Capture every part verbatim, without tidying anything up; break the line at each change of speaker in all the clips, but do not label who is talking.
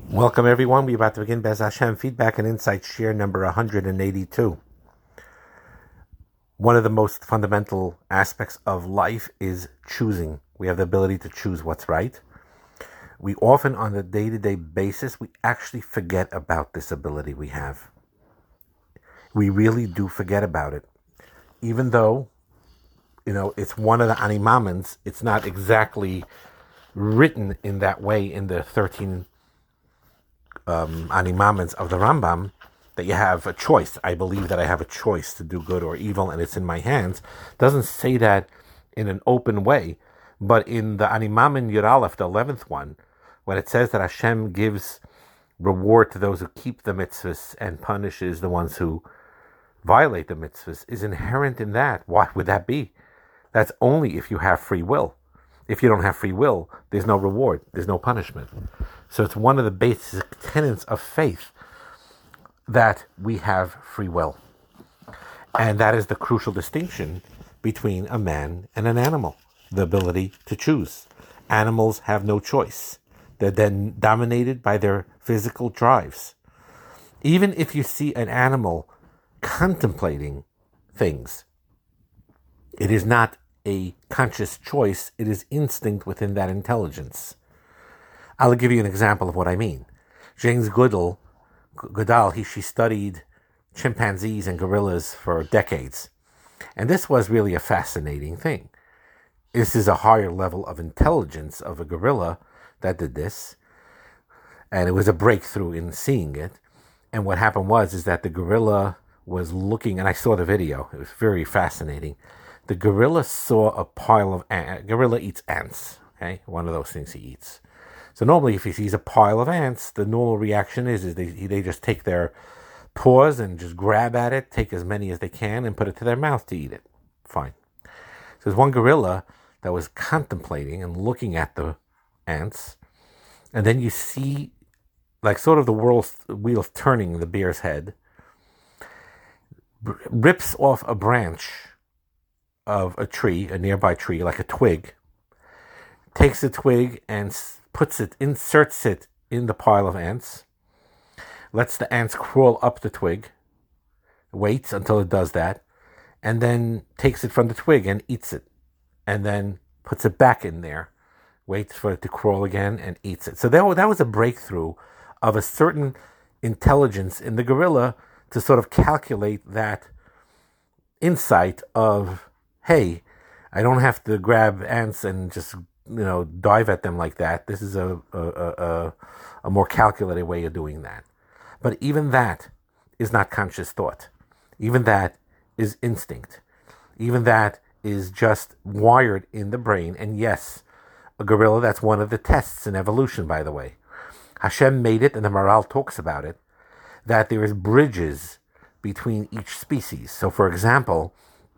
Welcome, everyone. We're about to begin Bez Hashem Feedback and Insight Share number one hundred eighty-two. One of the most fundamental aspects of life is choosing. We have the ability to choose what's right. We often, on a day-to-day basis, we actually forget about this ability we have. We really do forget about it. Even though, you know, it's one of the animamens, it's not exactly written in that way in the thirteen Um, animamens of the Rambam, that you have a choice. I believe that I have a choice to do good or evil, and it's in my hands. Doesn't say that in an open way, but in the animamen Yud Aleph, the eleventh one, when it says that Hashem gives reward to those who keep the mitzvahs and punishes the ones who violate the mitzvahs, is inherent in that. Why would that be? That's only if you have free will. If you don't have free will, there's no reward, there's no punishment. So it's one of the basic tenets of faith that we have free will. And that is the crucial distinction between a man and an animal, the ability to choose. Animals have no choice. They're then dominated by their physical drives. Even if you see an animal contemplating things, it is not a conscious choice, it is instinct within that intelligence. I'll give you an example of what I mean. James Goodall, Goodall, he, she studied chimpanzees and gorillas for decades. And this was really a fascinating thing. This is a higher level of intelligence of a gorilla that did this. And it was a breakthrough in seeing it. And what happened was, is that the gorilla was looking, and I saw the video, it was very fascinating. The gorilla saw a pile of ants. Gorilla eats ants, okay? One of those things he eats. So normally if he sees a pile of ants, the normal reaction is, is they, they just take their paws and just grab at it, take as many as they can, and put it to their mouth to eat it. Fine. So there's one gorilla that was contemplating and looking at the ants, and then you see, like sort of the world's wheels turning in the bear's head, rips off a branch of a tree, a nearby tree, like a twig, takes the twig and puts it, inserts it in the pile of ants, lets the ants crawl up the twig, waits until it does that, and then takes it from the twig and eats it, and then puts it back in there, waits for it to crawl again and eats it. So that, that was a breakthrough of a certain intelligence in the gorilla to sort of calculate that insight of, hey, I don't have to grab ants and just, you know, dive at them like that. This is a a, a a more calculated way of doing that. But even that is not conscious thought. Even that is instinct. Even that is just wired in the brain. And yes, a gorilla, that's one of the tests in evolution, by the way. Hashem made it, and the Maral talks about it, that there is bridges between each species. So, for example,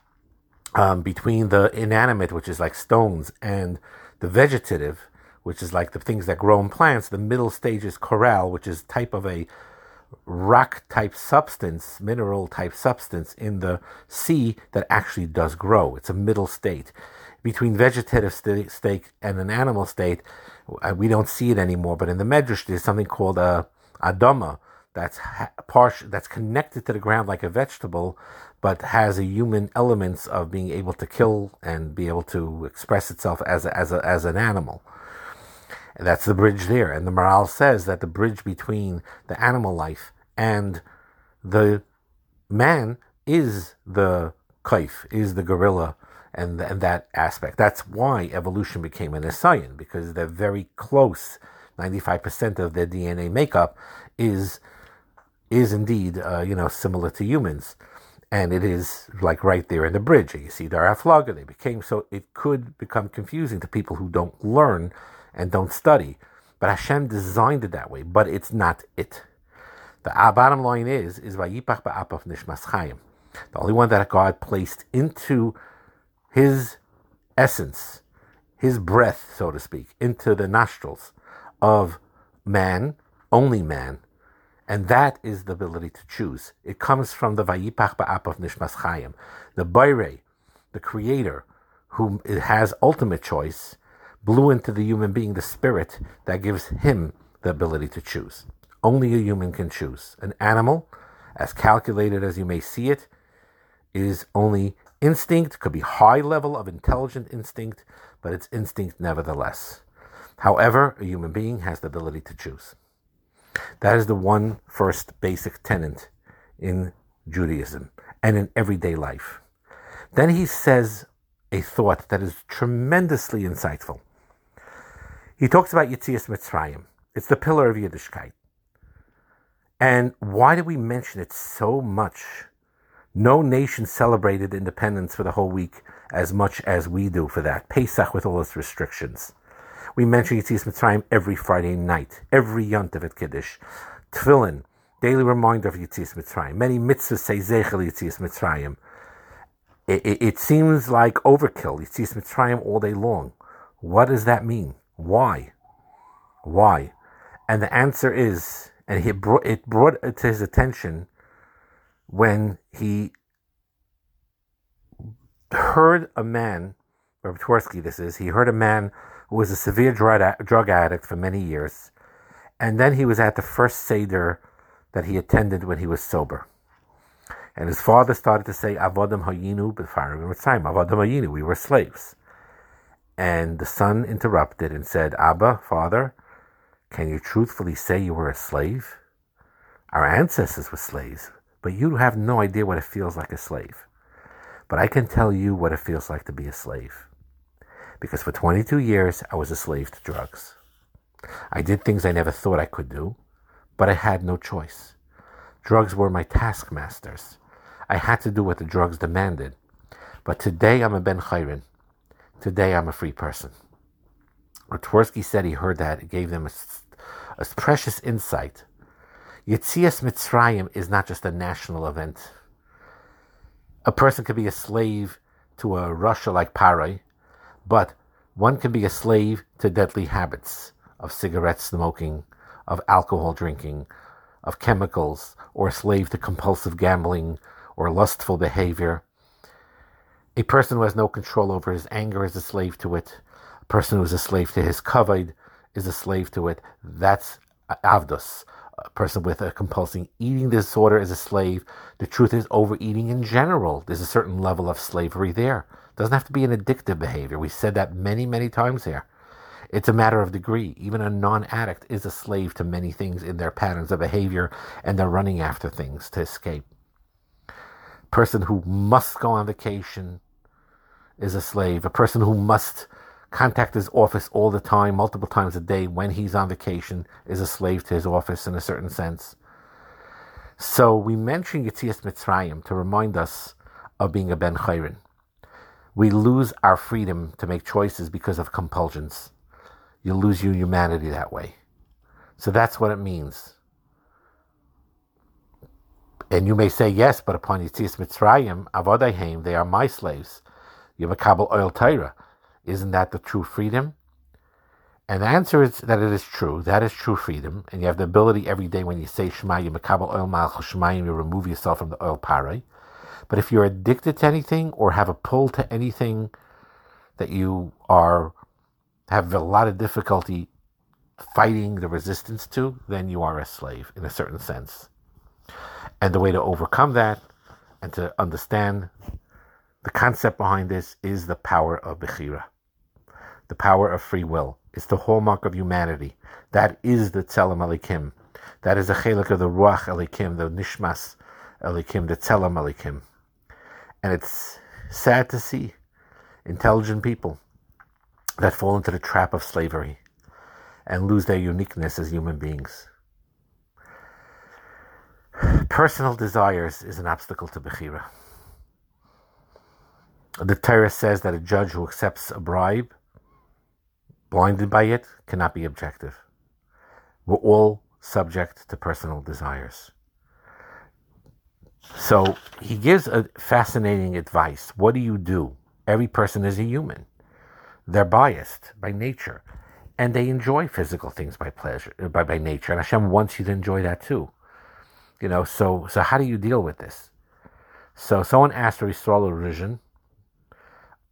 Um, between the inanimate, which is like stones, and the vegetative, which is like the things that grow in plants, the middle stage is coral, which is type of a rock-type substance, mineral-type substance in the sea that actually does grow. It's a middle state. Between vegetative st- state and an animal state, we don't see it anymore, but in the Medrash, there's something called a adama, that's ha- partial, that's connected to the ground like a vegetable, but has a human elements of being able to kill and be able to express itself as a, as a, as an animal. And that's the bridge there. And the Maral says that the bridge between the animal life and the man is the kaif, is the gorilla, and, and that aspect. That's why evolution became an Nisayan, because they're very close. ninety-five percent of their D N A makeup is is indeed, uh, you know, similar to humans. And it is like right there in the bridge. You see their aflaga, they became, so it could become confusing to people who don't learn and don't study. But Hashem designed it that way, but it's not it. The bottom line is, is Vayipach ba'apav nishmas chayim. The only one that God placed into his essence, his breath, so to speak, into the nostrils of man, only man, and that is the ability to choose. It comes from the Vayipach ba'apav nishmas chayim, the Bayrei, the Creator, who has ultimate choice, blew into the human being the spirit that gives him the ability to choose. Only a human can choose. An animal, as calculated as you may see it, is only instinct, could be high level of intelligent instinct, but it's instinct nevertheless. However, a human being has the ability to choose. That is the one first basic tenet in Judaism and in everyday life. Then he says a thought that is tremendously insightful. He talks about Yetzias Mitzrayim. It's the pillar of Yiddishkeit. And why do we mention it so much? No nation celebrated independence for the whole week as much as we do for that. Pesach with all its restrictions. We mention Yetzias Mitzrayim every Friday night, every Yontiv at Kiddush. Tefillin, daily reminder of Yetzias Mitzrayim. Many mitzvahs say Zeichel Yetzias Mitzrayim. It, it, it seems like overkill, Yetzias Mitzrayim all day long. What does that mean? Why? Why? And the answer is, and he brought, it brought it to his attention when he heard a man, Rabbi Twersky this is, he heard a man who was a severe drug addict for many years, and then he was at the first Seder that he attended when he was sober. And his father started to say, Avodim hayinu b'farim Mitzrayim, Avodim hayinu, we were slaves. And the son interrupted and said, Abba, father, can you truthfully say you were a slave? Our ancestors were slaves, but you have no idea what it feels like a slave. But I can tell you what it feels like to be a slave. Because for twenty-two years, I was a slave to drugs. I did things I never thought I could do, but I had no choice. Drugs were my taskmasters. I had to do what the drugs demanded. But today I'm a Ben Chayrin. Today I'm a free person. Twersky said he heard that. It gave them a, a precious insight. Yetzias Mitzrayim is not just a national event. A person could be a slave to a Russia like Parai, but one can be a slave to deadly habits of cigarette smoking, of alcohol drinking, of chemicals, or a slave to compulsive gambling or lustful behavior. A person who has no control over his anger is a slave to it. A person who is a slave to his kavod is a slave to it. That's avdos. A person with a compulsive eating disorder is a slave. The truth is, overeating in general, there's a certain level of slavery there. It doesn't have to be an addictive behavior. We said that many, many times here. It's a matter of degree. Even a non-addict is a slave to many things in their patterns of behavior, and they're running after things to escape. A person who must go on vacation is a slave. A person who must contact his office all the time, multiple times a day when he's on vacation, is a slave to his office in a certain sense. So we mention Yetzias Mitzrayim to remind us of being a Ben Chayrin. We lose our freedom to make choices because of compulsions. You lose your humanity that way. So that's what it means. And you may say, yes, but upon Yetzias Mitzrayim, Avodahem, they are my slaves. You have a Kabul oil Torah. Isn't that the true freedom? And the answer is that it is true. That is true freedom. And you have the ability every day when you say Shema, you Makabel oil Malchus Shemayim, you remove yourself from the oil paray. But if you're addicted to anything or have a pull to anything that you are have a lot of difficulty fighting the resistance to, then you are a slave in a certain sense. And the way to overcome that and to understand the concept behind this is the power of Bechira, the power of free will. It's the hallmark of humanity. That is the Tzelem Elikim. That is the chelik of the Ruach Elikim, the Nishmas Elikim, the Tzelem Elikim. And it's sad to see intelligent people that fall into the trap of slavery and lose their uniqueness as human beings. Personal desires is an obstacle to Bechira. The Torah says that a judge who accepts a bribe, blinded by it, cannot be objective. We're all subject to personal desires. So he gives a fascinating advice. What do you do? Every person is a human. They're biased by nature, and they enjoy physical things by pleasure, by, by nature. And Hashem wants you to enjoy that too. You know, so so how do you deal with this? So someone asked Yisrael Ruzhin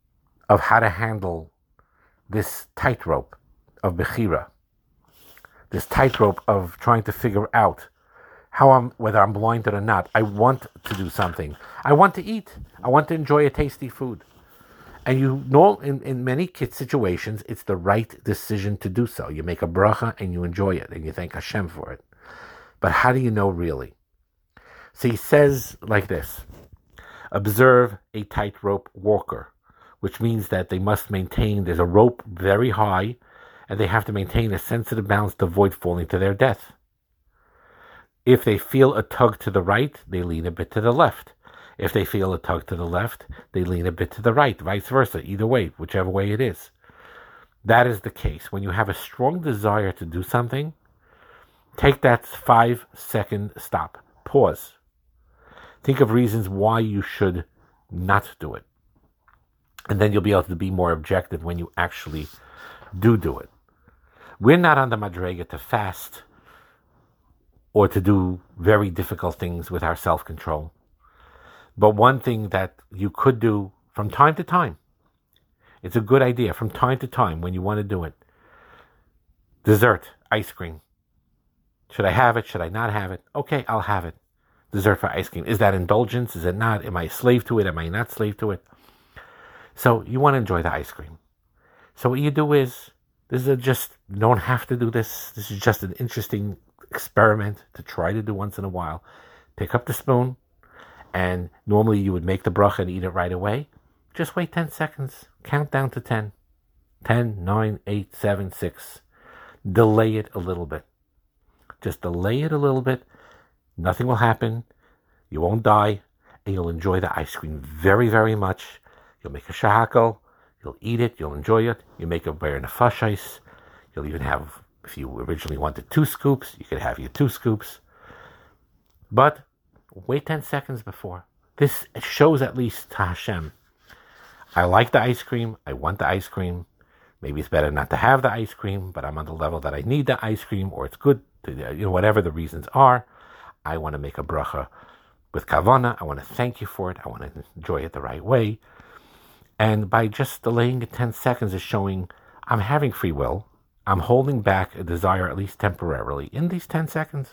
of how to handle this tightrope of Bechira this tightrope of trying to figure out how I'm, whether I'm blinded or not. I want to do something. I want to eat. I want to enjoy a tasty food. And you know, in, in many kid situations, it's the right decision to do so. You make a bracha and you enjoy it and you thank Hashem for it. But how do you know really? So he says like this: observe a tightrope walker, which means that they must maintain, there's a rope very high, and they have to maintain a sensitive balance to avoid falling to their death. If they feel a tug to the right, they lean a bit to the left. If they feel a tug to the left, they lean a bit to the right, vice versa, either way, whichever way it is. That is the case. When you have a strong desire to do something, take that five second stop. Pause. Think of reasons why you should not do it. And then you'll be able to be more objective when you actually do do it. We're not on the madrega to fast or to do very difficult things with our self-control. But one thing that you could do from time to time, it's a good idea from time to time when you want to do it. Dessert, ice cream. Should I have it? Should I not have it? Okay, I'll have it. Dessert for ice cream. Is that indulgence? Is it not? Am I a slave to it? Am I not slave to it? So you want to enjoy the ice cream. So what you do is, this is a just, you don't have to do this. This is just an interesting experiment to try to do once in a while. Pick up the spoon, and normally you would make the bracha and eat it right away. Just wait ten seconds. Count down to ten. ten, nine, eight, seven, six. Delay it a little bit. Just delay it a little bit. Nothing will happen. You won't die. And you'll enjoy the ice cream very, very much. You'll make a shahakal. You'll eat it. You'll enjoy it. You make a ber nefashos. You'll even have, if you originally wanted two scoops, you could have your two scoops. But wait ten seconds before. This shows at least to Hashem, I like the ice cream. I want the ice cream. Maybe it's better not to have the ice cream, but I'm on the level that I need the ice cream, or it's good to, you know, whatever the reasons are. I want to make a bracha with kavana. I want to thank you for it. I want to enjoy it the right way. And by just delaying it ten seconds is showing I'm having free will. I'm holding back a desire, at least temporarily, in these ten seconds.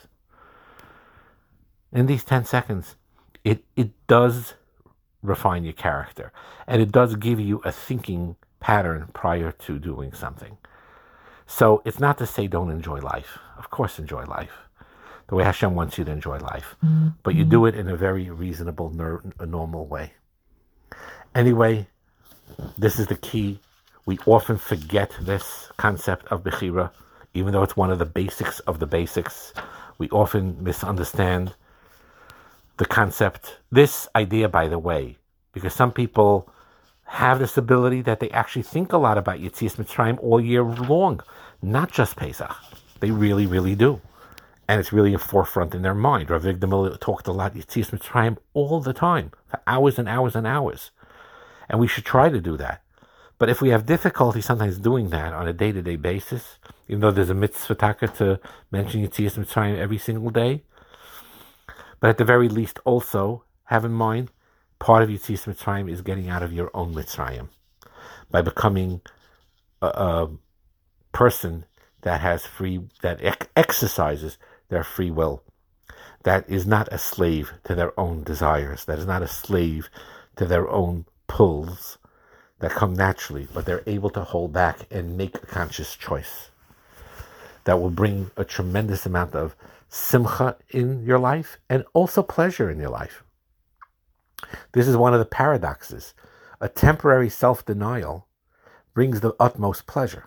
In these ten seconds, it, it does refine your character. And it does give you a thinking pattern prior to doing something. So it's not to say don't enjoy life. Of course, enjoy life the way Hashem wants you to enjoy life. Mm-hmm. But you do it in a very reasonable, ner- a normal way. Anyway, this is the key. We often forget this concept of Bechira, even though it's one of the basics of the basics. We often misunderstand the concept. This idea, by the way, because some people have this ability that they actually think a lot about Yetzias Mitzrayim all year long, not just Pesach. They really, really do. And it's really a forefront in their mind. Rav Vigdamil talked a lot Yetzias Mitzrayim all the time, for hours and hours and hours. And we should try to do that. But if we have difficulty sometimes doing that on a day-to-day basis, even though there's a mitzvah taka to mention Yetzias Mitzrayim every single day, but at the very least also have in mind, part of Yetzias Mitzrayim is getting out of your own Mitzrayim by becoming a, a person that has free, that ex- exercises their free will, that is not a slave to their own desires, that is not a slave to their own pulls that come naturally, but they're able to hold back and make a conscious choice that will bring a tremendous amount of simcha in your life and also pleasure in your life. This is one of the paradoxes. A temporary self-denial brings the utmost pleasure.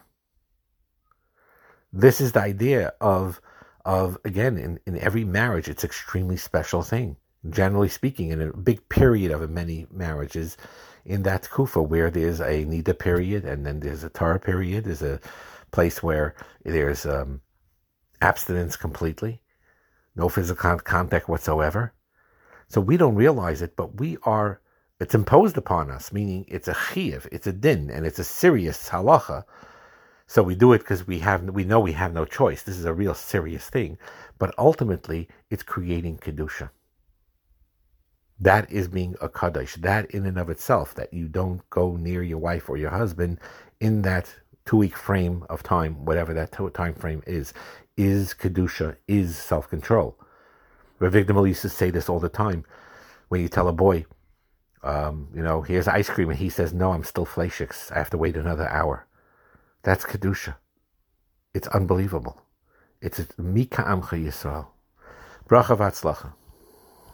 This is the idea of, of again, in, in every marriage, it's an extremely special thing. Generally speaking, in a big period of many marriages, in that kufa where there's a nida period and then there's a Torah period, there's a place where there's um, abstinence completely, no physical contact whatsoever. So we don't realize it, but we are, it's imposed upon us, meaning it's a chiyuv, it's a din, and it's a serious halacha. So we do it because we have, we know we have no choice. This is a real serious thing. But ultimately, it's creating kedusha. That is being a kaddish. That in and of itself, that you don't go near your wife or your husband in that two-week frame of time, whatever that time frame is, is Kedusha, is self-control. Rav Vigdamel used to say this all the time. When you tell a boy, um, you know, here's ice cream, and he says, no, I'm still fleishiks. I have to wait another hour. That's Kedusha. It's unbelievable. It's Mika Amcha Yisrael. Bracha v'atzlacha.